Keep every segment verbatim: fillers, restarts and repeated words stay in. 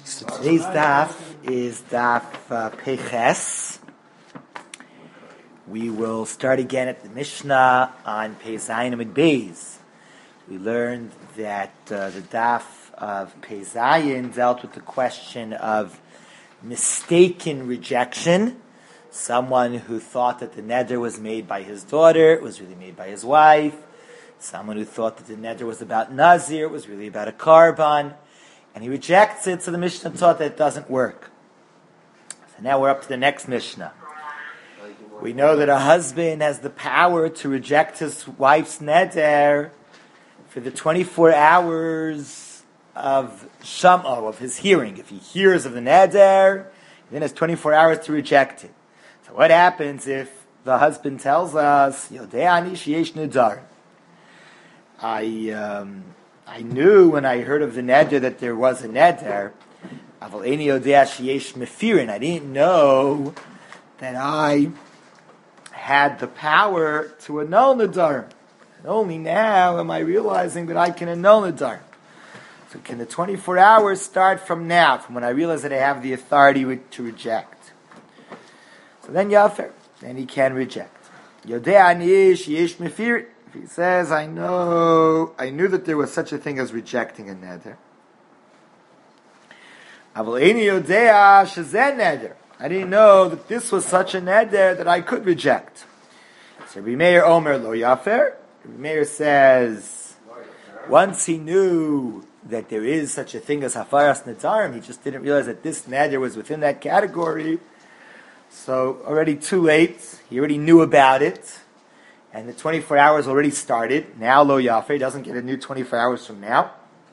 So today's daf is daf uh, Peches. We will start again at the Mishnah on Pei Zayin Amud Beis. We learned that uh, the daf of Pei Zayin dealt with the question of mistaken rejection. Someone who thought that the neder was made by his daughter, it was really made by his wife. Someone who thought that the neder was about Nazir, it was really about a karban. And he rejects it, so the Mishnah taught that it doesn't work. So now we're up to the next Mishnah. We know that a husband has the power to reject his wife's neder for the twenty-four hours of sham'o, of his hearing. If he hears of the neder, he then has twenty-four hours to reject it. So what happens if the husband tells us, Yodeani sheyesh nedar? I... Um, I knew when I heard of the neder that there was a neder. Aval eini yodea sheyesh mefirin. I didn't know that I had the power to annul nedar. And only now am I realizing that I can annul nedar. So can the twenty-four hours start from now, from when I realize that I have the authority to reject? So then yafer, then he can reject. Yodea ani sheyesh mefirin. He says, I know, I knew that there was such a thing as rejecting a neder. I didn't know that this was such a neder that I could reject. So Rabbi Meir Omer lo yafer. Rabbi Meir says, once he knew that there is such a thing as hafaras nedarim, he just didn't realize that this neder was within that category. So already too late. He already knew about it. And the twenty-four hours already started. Now lo yafer, he doesn't get a new twenty-four hours from now.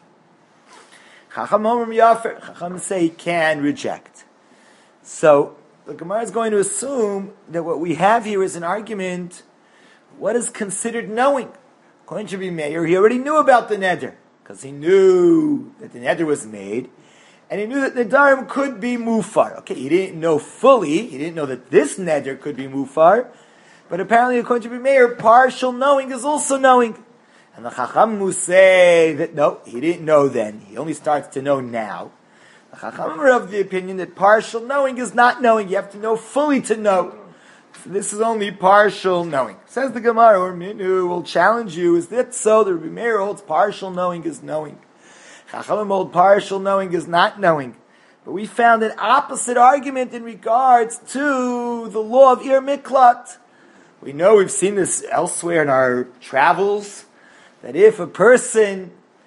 Chacham omrim yafer. Chacham say he can reject. So the Gemara is going to assume that what we have here is an argument. What is considered knowing? According to Rabbi Meir, he already knew about the neder because he knew that the neder was made, and he knew that nedarim could be mufar. Okay, he didn't know fully. He didn't know that this neder could be mufar. But apparently, according to Rabbi Meir, partial knowing is also knowing. And the Chacham will say that no, he didn't know then. He only starts to know now. The Chacham are of the opinion that partial knowing is not knowing. You have to know fully to know. So this is only partial knowing. Says the Gemara, or Minu will challenge you. Is that so? The Rabbi Meir holds partial knowing is knowing. Chacham hold partial knowing is not knowing. But we found an opposite argument in regards to the law of Ir Miklat. We know, we've seen this elsewhere in our travels, that if a person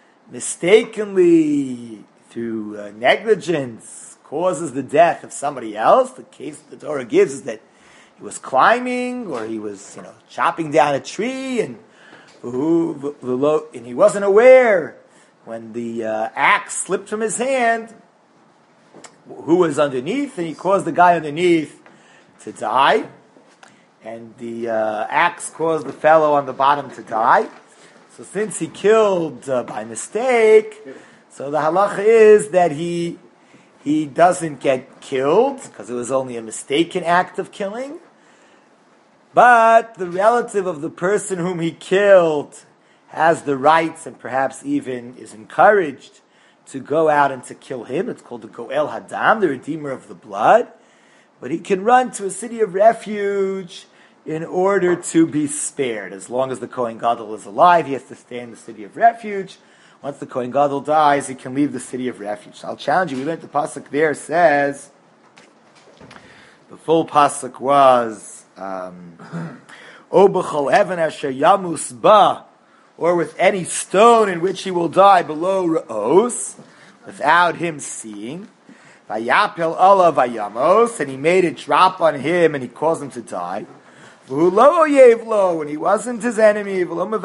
mistakenly, through uh, negligence, causes the death of somebody else, the case the Torah gives is that he was climbing, or he was, you know, chopping down a tree, and and he wasn't aware when the uh, axe slipped from his hand, who was underneath, and he caused the guy underneath to die. And the uh, axe caused the fellow on the bottom to die. So since he killed uh, by mistake, so the halacha is that he he doesn't get killed, because it was only a mistaken act of killing. But the relative of the person whom he killed has the rights, and perhaps even is encouraged to go out and to kill him. It's called the Goel Hadam, the redeemer of the blood. But he can run to a city of refuge in order to be spared. As long as the Kohen Gadol is alive, he has to stay in the city of refuge. Once the Kohen Gadol dies, he can leave the city of refuge. So I'll challenge you. We learned the pasuk there says, the full pasuk was, um, O b'chol even asher yamus ba, or with any stone in which he will die below Ra'os, without him seeing. Vayapel Allah vayamos, and he made it drop on him, and he caused him to die. When he wasn't his enemy,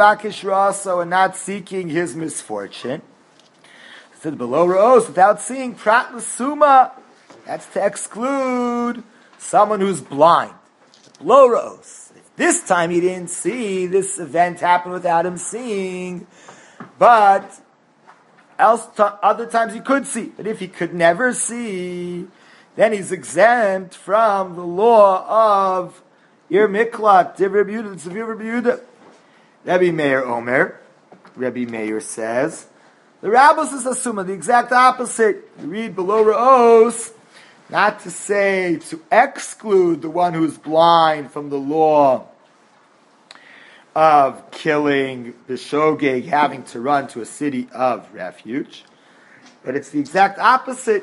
and not seeking his misfortune. He said below Ra'os, without seeing prat l'suma, that's to exclude someone who's blind. Below Ra'os. If this time he didn't see, this event happened without him seeing, but else t- other times he could see. But if he could never see, then he's exempt from the law of Ir Miklat, Rabbi Yehuda, Tzvi Rabbi Yehuda. Rabbi Meir Omer, Rabbi Meir says, The Rabbos is Asuma, the exact opposite. You read below Ra'os, not to say to exclude the one who's blind from the law of killing the shogeg, having to run to a city of refuge, but it's the exact opposite.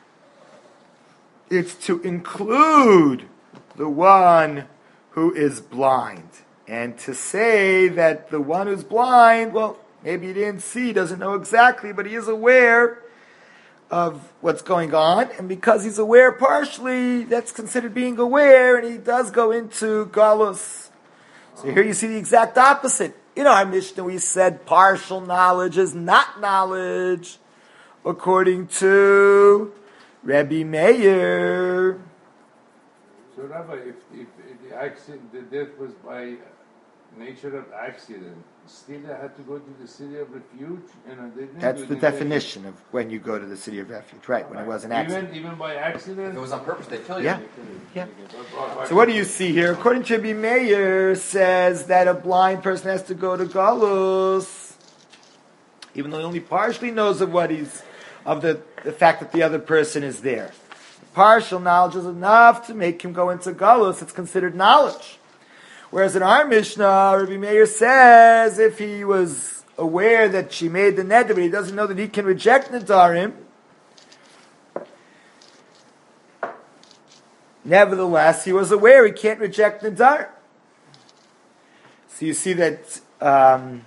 It's to include the one who is blind, and to say that the one who's blind, well, maybe he didn't see, doesn't know exactly, but he is aware of what's going on, and because he's aware partially, that's considered being aware, and he does go into galus. So here you see the exact opposite. In our Mishnah we said partial knowledge is not knowledge, according to Rebbe Meir. So Rabbi, if, if, if the accident, the death was by nature of accident, still they had to go to the city of refuge? You know, they didn't That's do the the definition of when you go to the city of refuge, right, when it was an accident. Even, even by accident? If it was on purpose, they kill you. Yeah. Yeah. So what do you see here? According to Rebbe Meir, says that a blind person has to go to galus, even though he only partially knows of what he's, of the, the fact that the other person is there. Partial knowledge is enough to make him go into galus. It's considered knowledge. Whereas in our Mishnah, Rebbe Meir says if he was aware that she made the neder, but he doesn't know that he can reject nedarim, nevertheless, he was aware he can't reject nedar. So you see that um,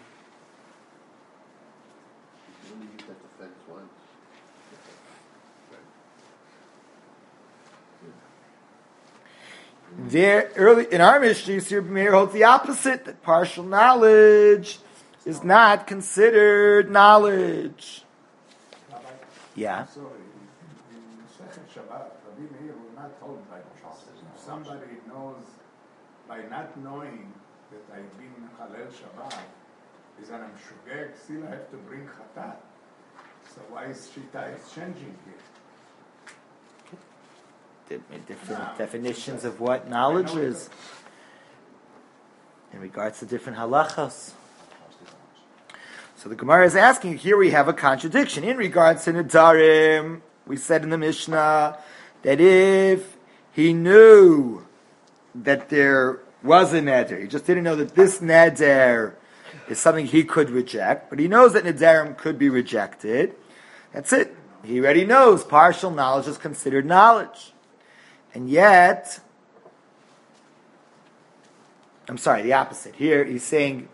there early in our Mishnah, you see Rebbe Meir holds the opposite, that partial knowledge is not considered knowledge. Rabbi, Yeah. So in, in Sechet Shabbat, Rabbi Meir was not told by Moshe. If somebody knows by not knowing that I've been Halel Shabbat, is an Amshugeg, still I have to bring Chatat. So why is Shita exchanging here? Different No. definitions of what knowledge is in regards to different halachas. So the Gemara is asking, here we have a contradiction. In regards to nedarim, we said in the Mishnah that if he knew that there was a neder, he just didn't know that this neder is something he could reject, but he knows that nedarim could be rejected, that's it. He already knows partial knowledge is considered knowledge. And yet, I'm sorry, the opposite. Here he's saying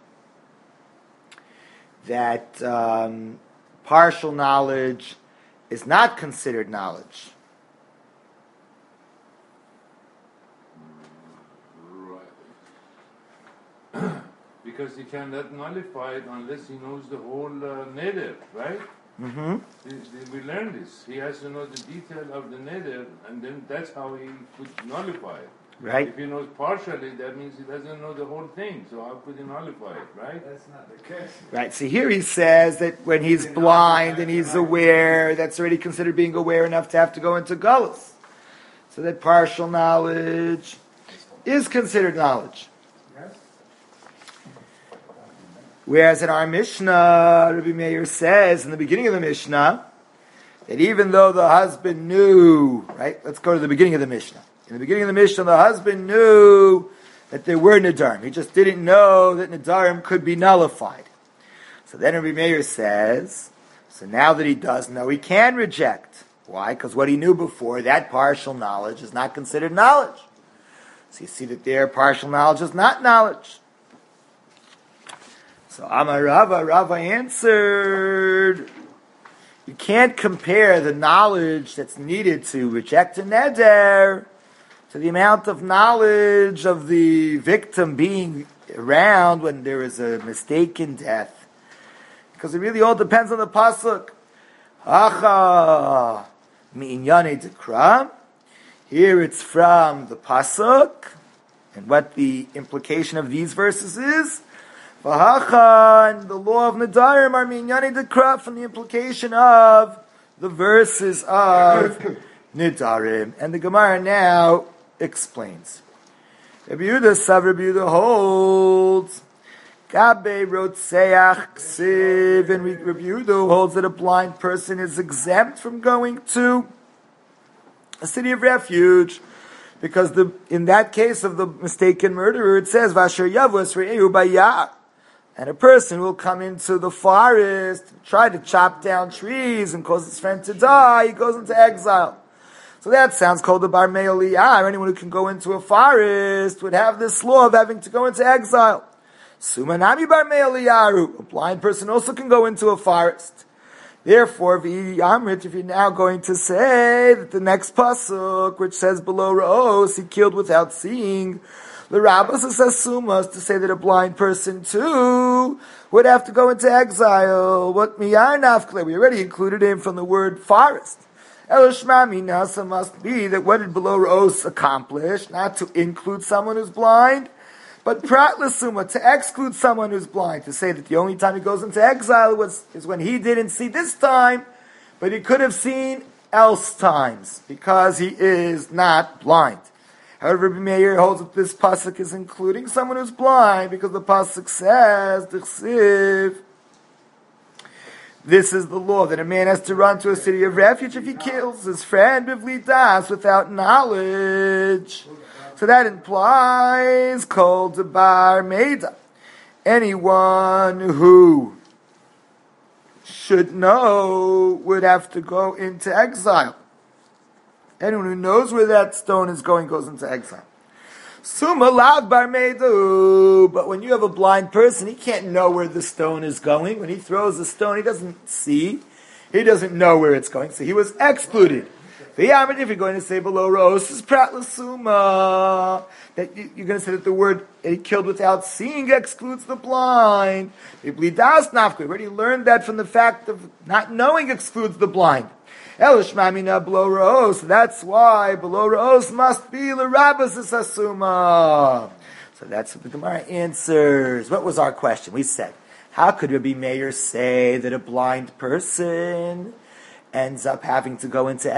that um, partial knowledge is not considered knowledge. Right. Because he cannot nullify it unless he knows the whole uh, neder, right? Mm-hmm. We learned this. He has to know the detail of the neder, and then that's how he could nullify it. Right. If he knows partially, that means he doesn't know the whole thing. So how could he nullify it, right? That's not the case. Right. See, here he says that when he's blind and he's aware, that's already considered being aware enough to have to go into galus. So that partial knowledge is considered knowledge. Yes? Whereas in our Mishnah, Rabbi Meir says in the beginning of the Mishnah that even though the husband knew, right? Let's go to the beginning of the Mishnah. In the beginning of the Mishnah, the husband knew that there were nedarim. He just didn't know that nedarim could be nullified. So then Rabbi Meir says, so now that he does know, he can reject. Why? Because what he knew before, that partial knowledge is not considered knowledge. So you see that their partial knowledge is not knowledge. So Amar Rava, Rava answered, you can't compare the knowledge that's needed to reject a neder to the amount of knowledge of the victim being around when there is a mistaken death. Because it really all depends on the pasuk. Hacha mi'inyane dekra. Here it's from the pasuk, and what the implication of these verses is. Vahacha, and the law of nedarim are mi'inyane dekra, from the implication of the verses of nedarim. And the Gemara now explains. Rabbi Yehuda, Sav Rabbi Yehuda holds Gabe Rotseach Ksiv, and we review who holds that a blind person is exempt from going to a city of refuge, because the in that case of the mistaken murderer, it says Vasher Yavus Re'ehu Bayar, and a person will come into the forest, try to chop down trees and cause his friend to die. He goes into exile. So that sounds called the Bar Me'oliyah. Anyone who can go into a forest would have this law of having to go into exile. Sumanami Bar Me'oliyahu, a blind person also can go into a forest. Therefore, Amrit, if you're now going to say that the next pasuk, which says below Ra'os, he killed without seeing, the Rabbis says Sumas, to say that a blind person too would have to go into exile. What Miyar Nafkle, we already included him from the word forest. Elishmami Nasa must be that what did below Ra'os accomplish? Not to include someone who's blind, but Pratlasuma, to exclude someone who's blind, to say that the only time he goes into exile was, is when he didn't see this time, but he could have seen else times, because he is not blind. However, Rabbi Meir holds that this pasuk is including someone who's blind, because the pasuk says, D'chsiv, this is the law, that a man has to run to a city of refuge if he kills his friend bivli das, without knowledge. So that implies called the bar meida. Anyone who should know would have to go into exile. Anyone who knows where that stone is going goes into exile. Suma lav bar meidu. But when you have a blind person, he can't know where the stone is going. When he throws the stone, he doesn't see. He doesn't know where it's going. So he was excluded. If you're going to say below Rose is pratlasuma, that you're going to say that the word he killed without seeing excludes the blind. We already learned that from the fact of not knowing excludes the blind. Elishmamina below Rose. That's why below Rose must be l'rabas asuma. So that's what the Gemara answers. What was our question? We said, how could Rabbi Meir say that a blind person ends up having to go into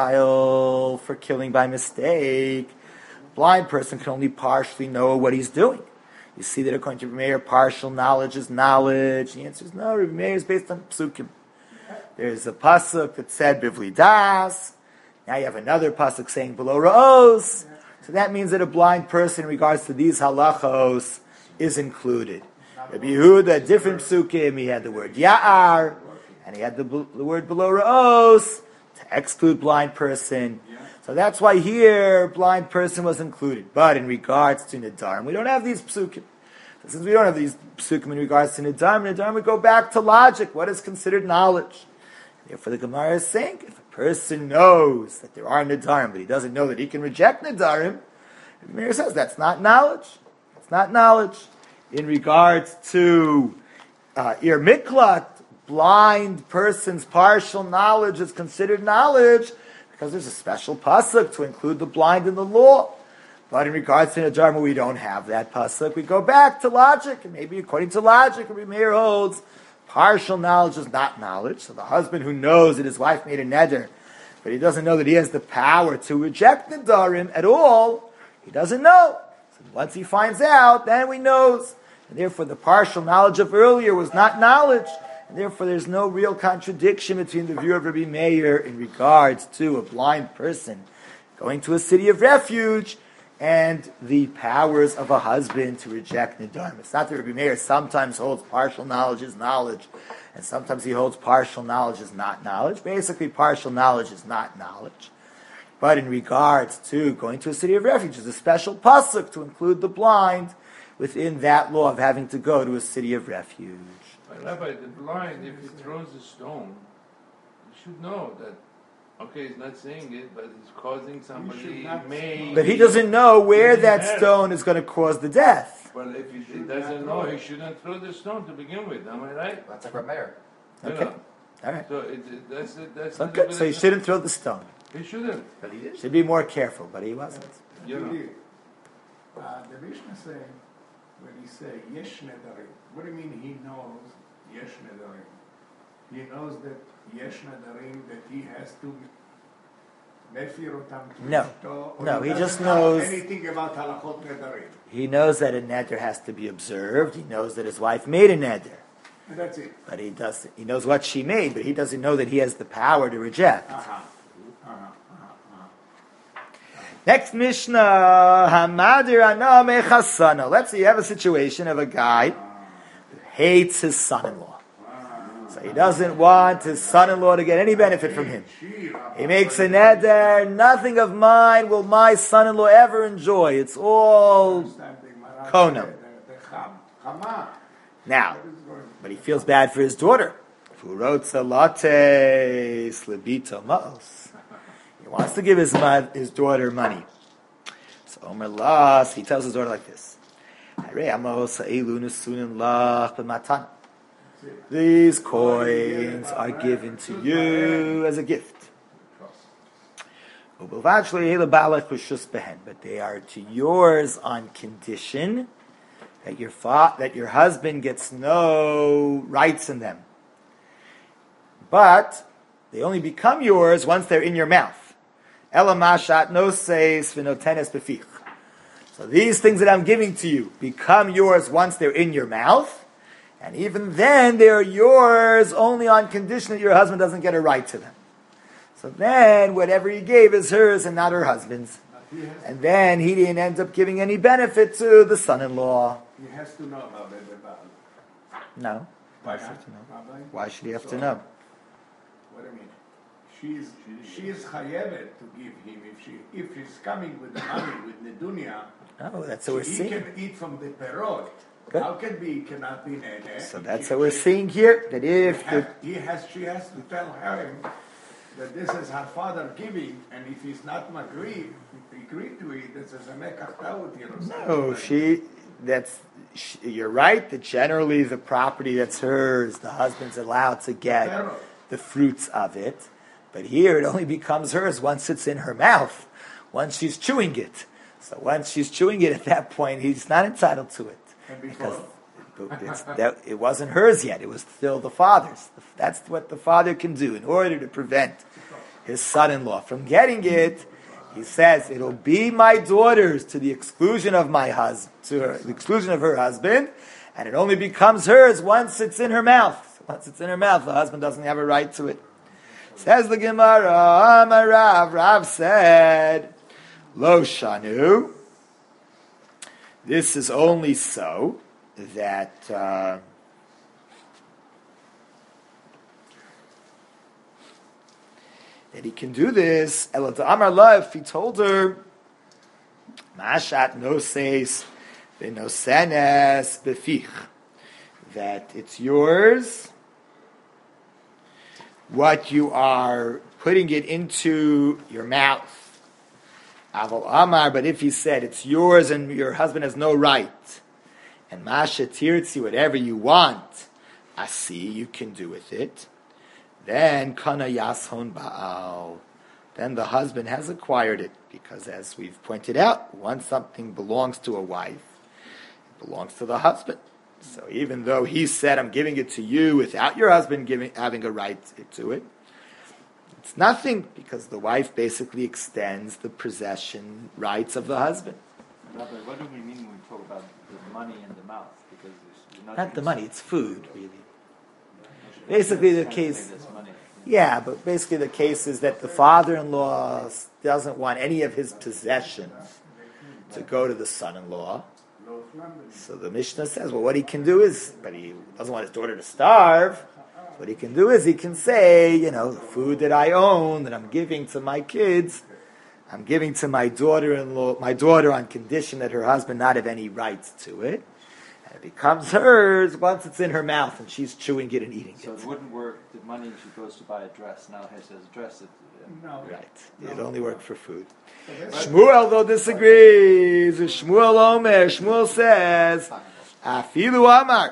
exile for killing by mistake? Blind person can only partially know what he's doing. You see that according to Rabbi Meir, partial knowledge is knowledge. The answer is no. Rabbi Meir is based on psukim. There's a pasuk that said bivli das. Now you have another pasuk saying below ra'os. So that means that a blind person, in regards to these halachos, is included. Rabbi Yehuda, different psukim, he had the word ya'ar, and he had the, the word below ra'os to exclude blind person. So that's why here blind person was included. But in regards to Nidarim, we don't have these psukim. So since we don't have these psukim in regards to Nidarim, Nidarim we go back to logic. What is considered knowledge? Therefore the Gemara is saying, if a person knows that there are Nidarim, but he doesn't know that he can reject Nidarim, the Gemara says that's not knowledge. It's not knowledge. In regards to uh, Ir Miklat, blind person's partial knowledge is considered knowledge, because there's a special pasuk to include the blind in the law. But in regards to Nidarim, we don't have that pasuk. We go back to logic, and maybe according to logic, Rabbi Meir holds partial knowledge is not knowledge. So the husband who knows that his wife made a neder, but he doesn't know that he has the power to reject Nidarim at all, he doesn't know. So once he finds out, then he knows. And therefore the partial knowledge of earlier was not knowledge. And therefore there's no real contradiction between the view of Rabbi Meir in regards to a blind person going to a city of refuge and the powers of a husband to reject Nidarim. It's not that Rabbi Meir sometimes holds partial knowledge is knowledge, and sometimes he holds partial knowledge is not knowledge. Basically, partial knowledge is not knowledge. But in regards to going to a city of refuge, there's a special pasuk to include the blind within that law of having to go to a city of refuge. But Rabbi, the blind, if he throws a stone, he should know that, okay, he's not saying it, but he's causing somebody may... But he doesn't know where that stone is going to cause the death. Well, if he, he doesn't know, he shouldn't throw the stone to begin with, am I right? That's like Rabbi Meir. Okay. You know? All right. So it, it, that's it. That's Okay. So he shouldn't throw the stone. He shouldn't. But he did. Should be more careful, but he wasn't. You know. Uh, the Mishnah saying, when he say yesh nedarim, what do you mean he knows yesh nedarim? He knows that yesh nedarim, that he has to No. No, he just knows- anything about halachot nedarim. He knows that a neder has to be observed. He knows that his wife made a neder. And that's it. But he does. He knows what she made, but he doesn't know that he has the power to reject. Uh-huh. Uh-huh. Uh-huh. Next Mishnah, Hamadir Ana Mechasana. Let's say you have a situation of a guy who hates his son-in-law. So he doesn't want his son-in-law to get any benefit from him. He makes a neder, nothing of mine will my son-in-law ever enjoy. It's all konam. Now, but he feels bad for his daughter. He wants to give his mo- his daughter money. So Omer Las, he tells his daughter like this. These coins are given to you as a gift. But they are to yours on condition that your fa- that your husband gets no rights in them. But they only become yours once they're in your mouth. So these things that I'm giving to you become yours once they're in your mouth. And even then, they're yours only on condition that your husband doesn't get a right to them. So then, whatever he gave is hers and not her husband's. And then he didn't end up giving any benefit to the son-in-law. He has to know about it. No. Why should he know? Why should he have to know? What do you mean? She's she is chayevet to give him if she if she's coming with the money with the dunya. Oh, that's what we're he seeing. He can eat from the perot. Good. How can be cannot be nene? So that's what we're seeing here. That if he has, the, he has she has to tell him that this is her father giving, and if he's not agreed agreed to it, this is a mekach taut. no, she. That's she, you're right. That generally the property that's hers, the husband's allowed to get the fruits of it. But here it only becomes hers once it's in her mouth, once she's chewing it. So once she's chewing it, at that point he's not entitled to it. Because it's, that, it wasn't hers yet. It was still the father's. That's what the father can do in order to prevent his son-in-law from getting it. He says, it'll be my daughter's to the exclusion of my husband, to her, the exclusion of her husband, and it only becomes hers once it's in her mouth. Once it's in her mouth, the husband doesn't have a right to it. Says the Gemara, Amar Rav, Rav said, Lo Shanu. This is only so that uh, that he can do this. Elad Amar La, if he told her, Mashat noses v'nosenes befich, that it's yours, what you are putting it into your mouth. Aval Amar, but if he said it's yours and your husband has no right, and Masha tirtzi, whatever you want, asi, you can do with it, then kana yashon ba'al, then the husband has acquired it, because as we've pointed out, once something belongs to a wife, it belongs to the husband. So even though he said, I'm giving it to you without your husband giving having a right to it, it's nothing, because the wife basically extends the possession rights of the husband. Rabbi, what do we mean when we talk about the money in the mouth? Because it's not, Not the money, it's food, really. Basically the case... money. Yeah, but basically the case is that the father-in-law doesn't want any of his possessions to go to the son-in-law. So the Mishnah says, well, what he can do is, but he doesn't want his daughter to starve. What he can do is he can say, you know, the food that I own, that I'm giving to my kids, I'm giving to my daughter-in-law, my daughter on condition that her husband not have any rights to it. And it becomes hers once it's in her mouth and she's chewing it and eating So it. it wouldn't work, the money she goes to buy a dress, now he says dress it. uh, No. Right. It only worked for food. Shmuel, though, disagrees. Shmuel Omer, Shmuel says, Afilu Amar.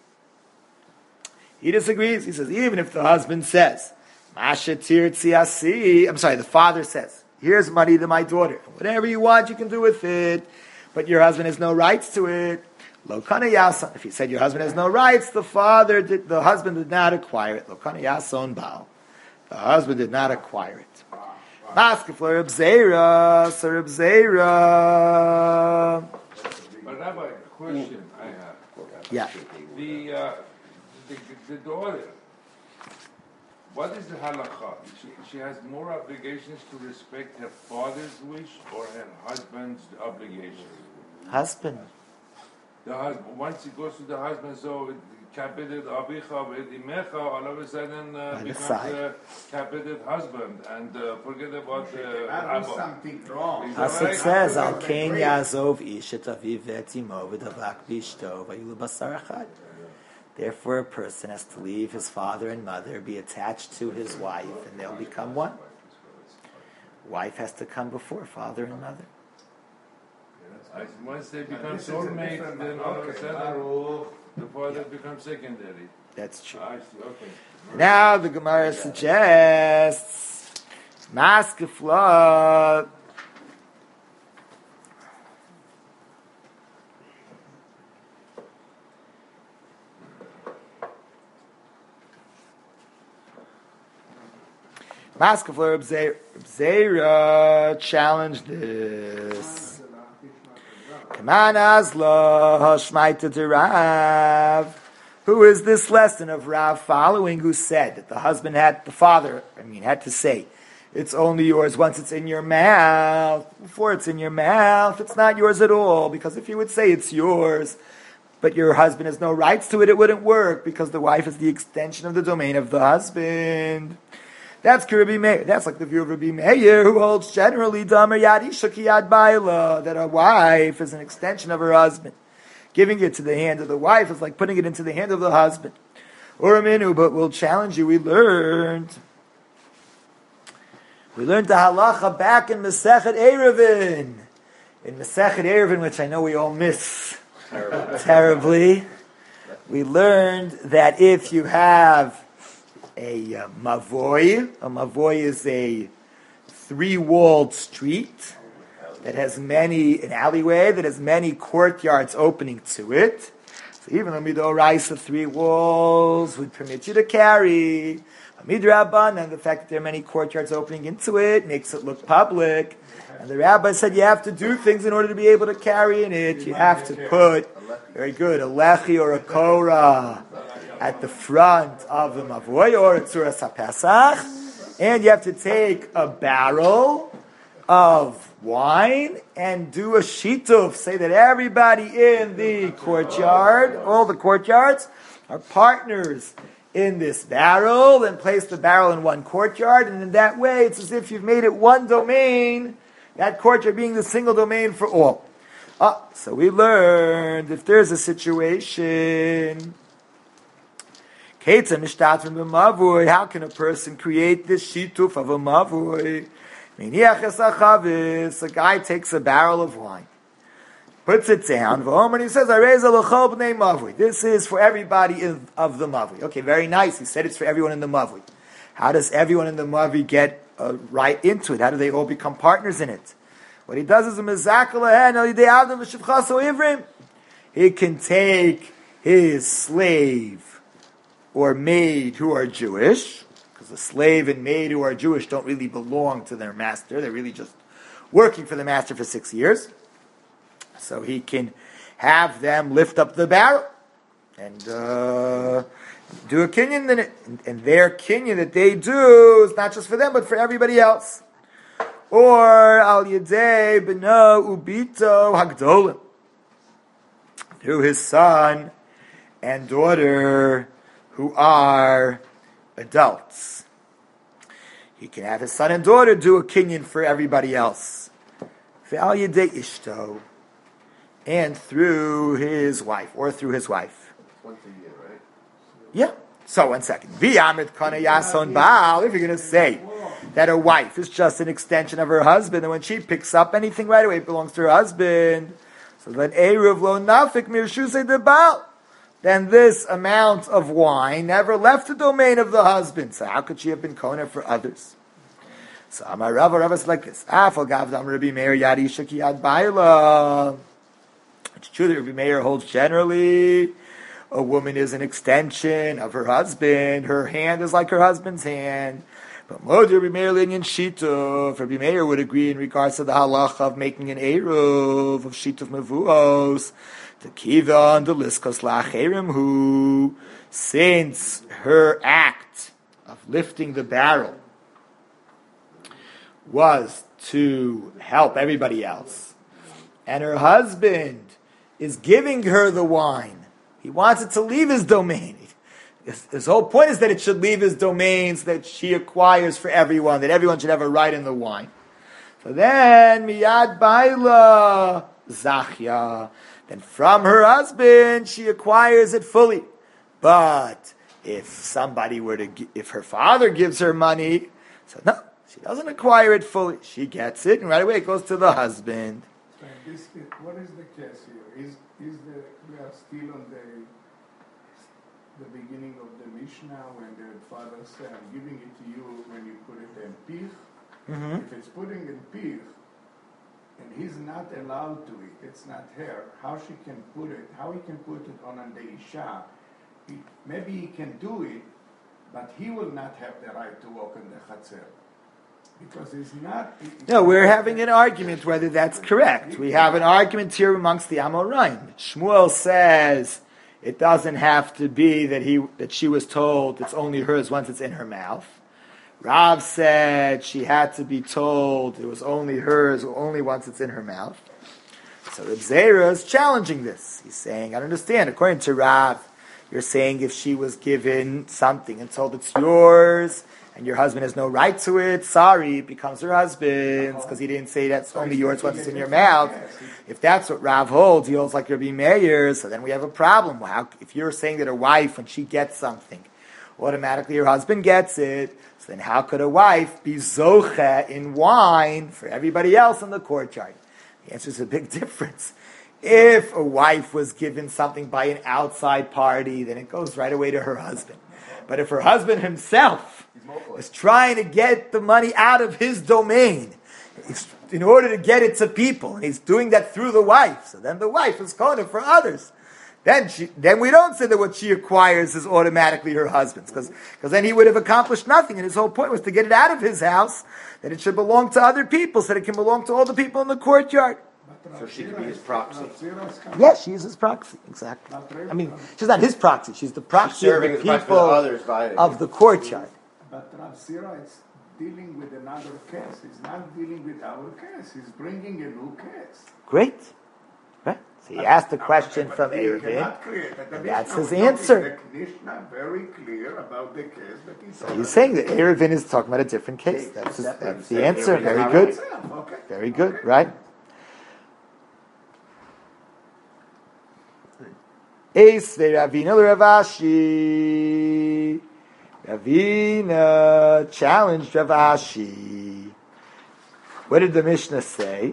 He disagrees. He says, even if the husband says, Masha tirtzi asi, I'm sorry, the father says, here's money to my daughter. Whatever you want, you can do with it. But your husband has no rights to it. Lo kana yason. If he said your husband has no rights, the father did, the husband did not acquire it. Lo kana yason baal. The husband did not acquire it. Maskef Reb Zera, so Reb Zera. But Rabbi, question I have. Yeah. The, uh, the, the daughter, what is the halakha? She, she has more obligations to respect her father's wish or her husband's obligation? Husband. The husband, once it goes to the husband, so kapedet abicha v'edimecha, all of a sudden uh, becomes a kapedet husband, and uh, forget about the I do uh, something wrong. Is As that it right? says, Al Kain Yazov Ishet Aviv Ve'etimo V'davak Bishto V'yilu Basar Echad. Therefore, a person has to leave his father and mother, be attached to his wife, and they'll become one. Wife has to come before father and mother. As once they become this is a soulmates, different then all of a okay, sudden Baruch. the father becomes secondary. That's true. I see, okay. Now the Gemara suggests Maskefla. Maskefla Reb Zera challenged this. Come on, Azla, Hashmaita to Rav. Who is this lesson of Rav following? Who said that the husband had, the father, I mean, had to say, it's only yours once it's in your mouth. Before it's in your mouth, it's not yours at all. Because if you would say it's yours, but your husband has no rights to it, it wouldn't work because the wife is the extension of the domain of the husband. That's Rabbi Meir. That's like the view of Rabbi Meir, who holds generally Damer Yad Isha Ki Yad Baila, that a wife is an extension of her husband. Giving it to the hand of the wife is like putting it into the hand of the husband. Uraminu, but we'll challenge you. We learned, we learned the halacha back in Masechet Eruvin. In Masechet Eruvin, which I know we all miss terribly. terribly, we learned that if you have a uh, mavoy. A mavoy is a three-walled street that has many, an alleyway that has many courtyards opening to it. So even the midoraisa three walls would permit you to carry a midrabban, and the fact that there are many courtyards opening into it makes it look public. And the rabbi said you have to do things in order to be able to carry in it. You have to put, very good, a lechi or a korah at the front of the mavoy or a tzuras HaPesach, and you have to take a barrel of wine and do a shituf. Say that everybody in the courtyard, all the courtyards, are partners in this barrel, then place the barrel in one courtyard, and in that way it's as if you've made it one domain, that courtyard being the single domain for all. Ah, so we learned if there's a situation, how can a person create this shituf of a mavui? A guy takes a barrel of wine, puts it down, and he says, this is for everybody in, of the mavui. Okay, very nice. He said it's for everyone in the mavui. How does everyone in the mavui get uh, right into it? How do they all become partners in it? What he does is he can take his slave or maid who are Jewish, because the slave and maid who are Jewish don't really belong to their master. They're really just working for the master for six years. So he can have them lift up the barrel and uh, do a kinyan in it. And, and their kinyan that they do is not just for them, but for everybody else. Or al yedei beno ubito hagdolim, through his son and daughter who are adults. He can have his son and daughter do a kinyan for everybody else. Ve'al yedei ishto, and through his wife, or through his wife. Once a year, right? Yeah. So, one second. V'yamrit kana yason baal, if you're going to say that a wife is just an extension of her husband, and when she picks up anything right away, it belongs to her husband. So then, eruv lo nafik mirshusei de baal, then this amount of wine never left the domain of the husband. So how could she have been kona for others? So Amar Rava, Rava is like this. Afal gavdam Rabbi Meir yad isha ki yad baila. It's true that Rabbi Meir holds generally a woman is an extension of her husband. Her hand is like her husband's hand. But Modir Rabbi Meir Linyan Shituf, Rabbi Meir would agree in regards to the halacha of making an eruv of Shituf Mevuos, the Kiva and the Liskos Lacherim, who, since her act of lifting the barrel was to help everybody else, and her husband is giving her the wine, he wants it to leave his domain. His, his whole point is that it should leave his domains that she acquires for everyone, that everyone should have a right in the wine. So then, miyad baila zachya, then from her husband she acquires it fully. But if somebody were to, gi- if her father gives her money, so no, she doesn't acquire it fully. She gets it, and right away it goes to the husband. So in this case, what is the case here? Is is the we are still on the the beginning of the Mishnah when the father said, "I'm giving it to you when you put it in pich." Mm-hmm. If it's putting in pich, and he's not allowed to eat, it's not her. How she can put it? How he can put it on the isha? He, maybe he can do it, but he will not have the right to walk in the chatzir. Because it's not... It's No, we're having an argument whether that's correct. We have an argument here amongst the Amoraim. Shmuel says it doesn't have to be that he that she was told it's only hers once it's in her mouth. Rav said she had to be told it was only hers only once it's in her mouth. So Reb Zera is challenging this. He's saying, I don't understand. According to Rav, you're saying if she was given something and told it's yours, and your husband has no right to it, sorry, it becomes her husband's, because he didn't say that's only yours once it's in your mouth. If that's what Rav holds, he holds like Rabbi Meir, so then we have a problem. How, if you're saying that a wife, when she gets something, automatically her husband gets it, so then how could a wife be zoche in wine for everybody else in the courtyard? The answer is a big difference. If a wife was given something by an outside party, then it goes right away to her husband. But if her husband himself is trying to get the money out of his domain in order to get it to people, and he's doing that through the wife, so then the wife is kona for others. Then she, then we don't say that what she acquires is automatically her husband's, because then he would have accomplished nothing, and his whole point was to get it out of his house, that it should belong to other people, so that it can belong to all the people in the courtyard. So she could be his proxy. Yes, she's his proxy, exactly. I mean, she's not his proxy, she's the proxy of the serving as much for people the others by- of the courtyard. But Rav Sira is dealing with another case. He's not dealing with our case. He's bringing a new case. Great. Right? So he asked a question But from he Eruvin, cannot create- but the and that's Mishnah his was answer. The Mishnah very clear about the case, but he's So he's saying that Eruvin is talking about a different case. That's, his, that's the answer. Very good. Okay. Very good, right? Ace the Ravina Ravashi. Ravina challenged Ravashi. What did the Mishnah say?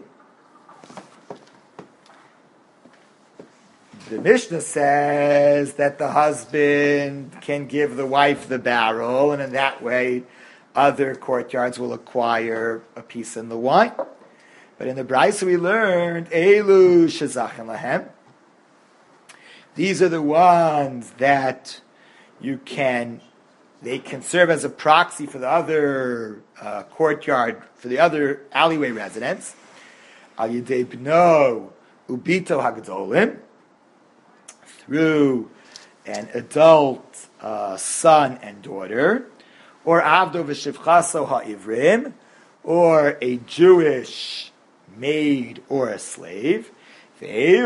The Mishnah says that the husband can give the wife the barrel, and in that way, other courtyards will acquire a piece in the wine. But in the Brisa we learned, Elu shezachem lahem. These are the ones that you can, they can serve as a proxy for the other uh, courtyard, for the other alleyway residents. Al yedei bno ubito hagdolim, through an adult uh, son and daughter, or avdo v'shivchaso ha'ivrim, or a Jewish maid or a slave. But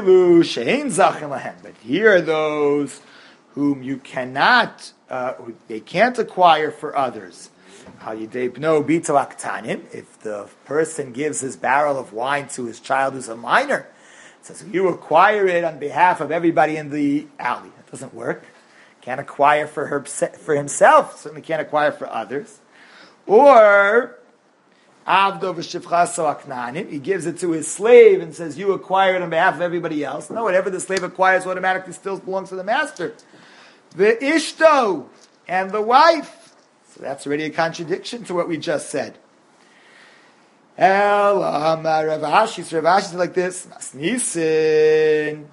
here are those whom you cannot, uh, who they can't acquire for others. If the person gives his barrel of wine to his child who's a minor, it says you acquire it on behalf of everybody in the alley. That doesn't work. Can't acquire for her for himself. Certainly can't acquire for others. Or Avdo v'shivchaso aknanim. He gives it to his slave and says, you acquire it on behalf of everybody else. No, whatever the slave acquires automatically still belongs to the master. The ishto, and the wife. So that's already a contradiction to what we just said. El Amar Rav Ashi, so Rav Ashi said like this, Masnisin.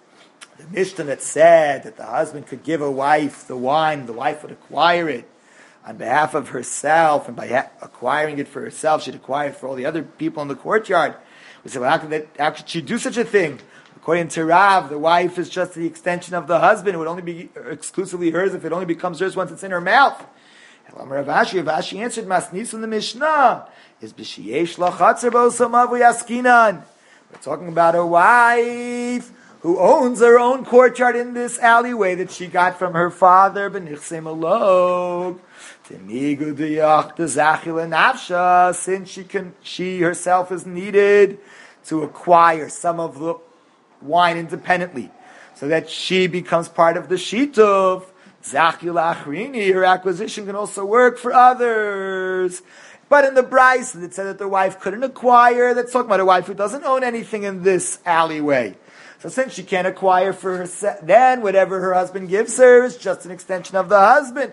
The Mishnah that said that the husband could give a wife the wine, the wife would acquire it on behalf of herself, and by ha- acquiring it for herself, she'd acquire it for all the other people in the courtyard. We said, well, how could, that, how could she do such a thing? According to Rav, the wife is just the extension of the husband. It would only be exclusively hers if it only becomes hers once it's in her mouth. Rav Ashi, Rav Ashi answered, Masnis in the Mishnah is b'shiyesh lachatzer b'osamavu yaskinan. We're talking about a wife who owns her own courtyard in this alleyway that she got from her father, b'nichsei malog. Tenigu d'yach d'zachil nafsha, since she can, she herself is needed to acquire some of the wine independently, so that she becomes part of the shituf. Zachil achrini, her acquisition can also work for others. But in the Bryce, it said that the wife couldn't acquire. That's talking about a wife who doesn't own anything in this alleyway. So since she can't acquire for herself, then whatever her husband gives her is just an extension of the husband.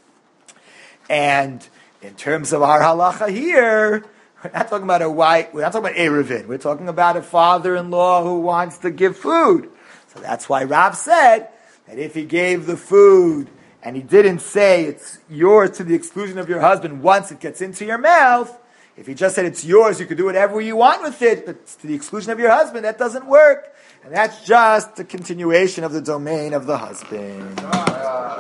And in terms of our halacha here, we're not talking about a wife, we're not talking about Erevin. We're talking about a father-in-law who wants to give food. So that's why Rav said that if he gave the food and he didn't say it's yours to the exclusion of your husband once it gets into your mouth, if he just said it's yours, you could do whatever you want with it, but it's to the exclusion of your husband, that doesn't work. And that's just the continuation of the domain of the husband.